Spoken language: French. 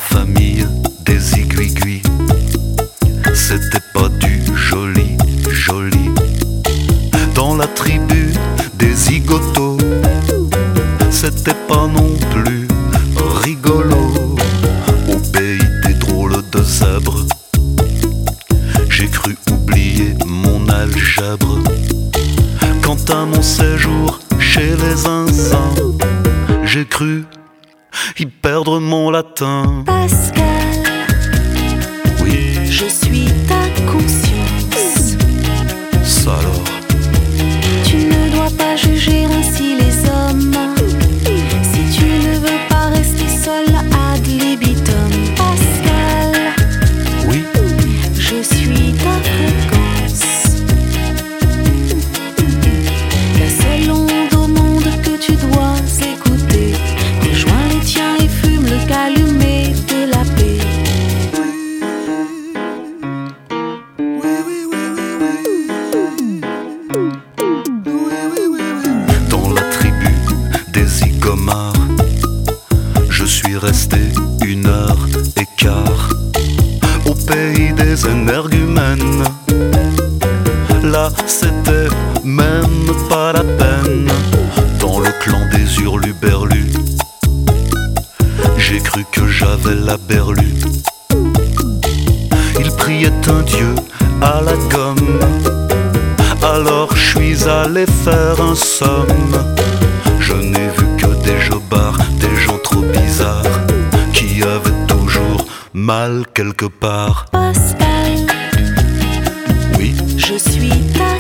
famille des aiguilles, c'était pas du joli, joli. Dans la tribu des zigotos, c'était pas non plus rigolo. Au pays des drôles de zèbres, j'ai cru oublier mon algèbre. Quant à mon séjour chez les zinzins, j'ai cru y perdre mon latin. Pascal, oui, je suis ta conscience. ça alors. Tu ne dois pas juger ainsi les hommes. Si tu ne veux pas rester seul ad libitum. Pascal, Oui, je suis ta fréquence. La seule onde au monde que tu dois écouter. Rejoins les tiens et fume le calumet de la paix. dans la tribu des zigomards, je suis resté 1h15. Au pays des énergumènes, là c'était même pas la peine. Dans le clan des hurluberlus, j'ai cru que j'avais la berlue. Ils priaient un dieu à la gomme, alors je suis allé faire un somme. Je n'ai vu que des jobards, des gens trop bizarres, qui avaient toujours mal quelque part. Pascal, Oui, je suis ta